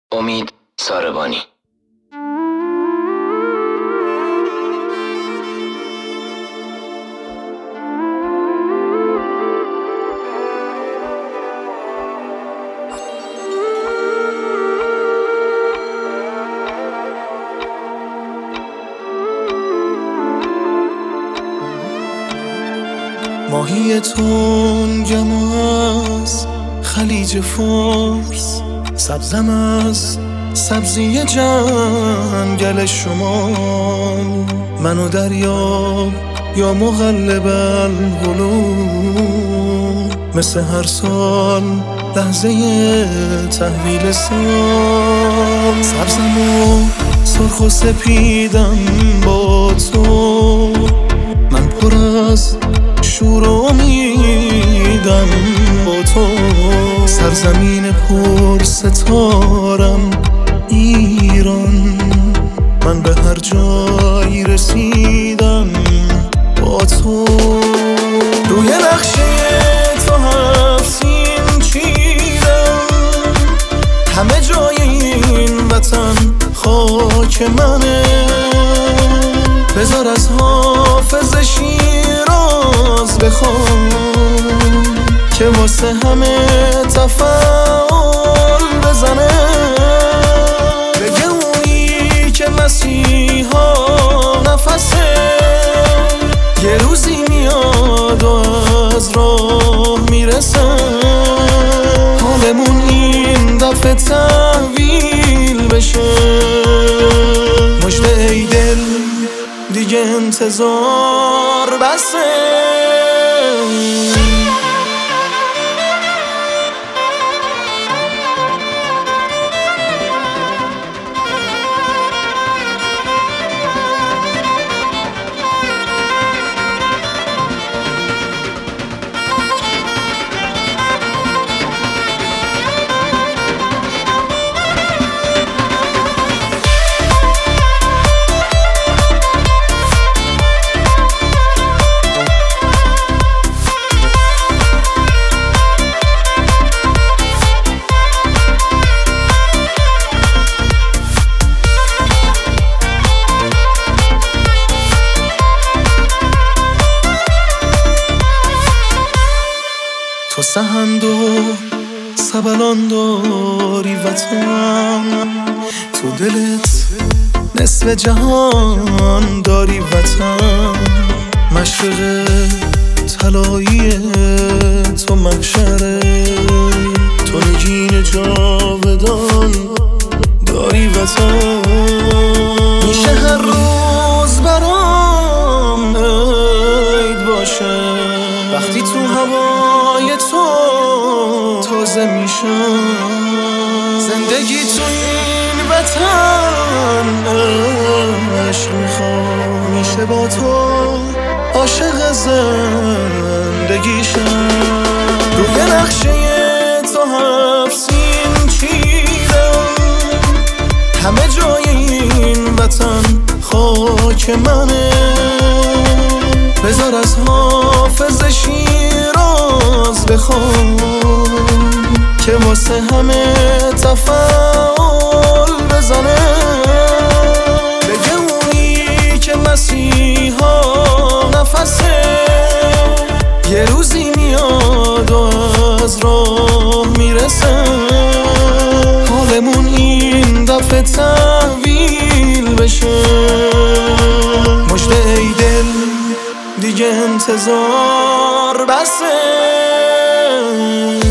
امید ساربانی. ماهی تنگم از خلیج فارس، سبزم از سبزی جنگل شما. منو دریاب یا مقلب القلوب، مثل هر سال لحظه تحویل سال. سبزم و سرخ و سپیدم با تو، من پر از شور و امیدم با تو. سرزمین پر ستارم ایران، من به هر جایی رسیدم با تو. روی نقشه تو 7 سین چیدم، همه جای این وطن خاک منه. بذار از حافظ شیراز بخوام که واسه همه تفاعل بزنه. بگه اونی که مسیحا نفسه، یه روزی میاد و از راه میرسه. حالمون این دفعه تحویل بشه. مژده ای دل دیگه انتظار بسه. تو سهند و سبلان داری وطن، تو دلت نصف جهان داری وطن. مشرق طلایی تو محشره، تو نگین جاودان داری وطن. میشه هر روز برام عید باشه وقتی تو هوای تو تازه میشم. زندگی تو این وطن عشق میخوام، میشه با تو عاشق زندگیشم. روی نقشه تو 7 سین چیدم، همه جای این وطن خاک منه. بذار از حافظ شیراز بخوام که واسه همه تفاعل بزنه. بگه اونی که مسیحا نفسه، یه روزی میاد و از راه میرسه. حالمون این دفعه تحویل بشه. مژده ای دل دیگه انتظار بسه.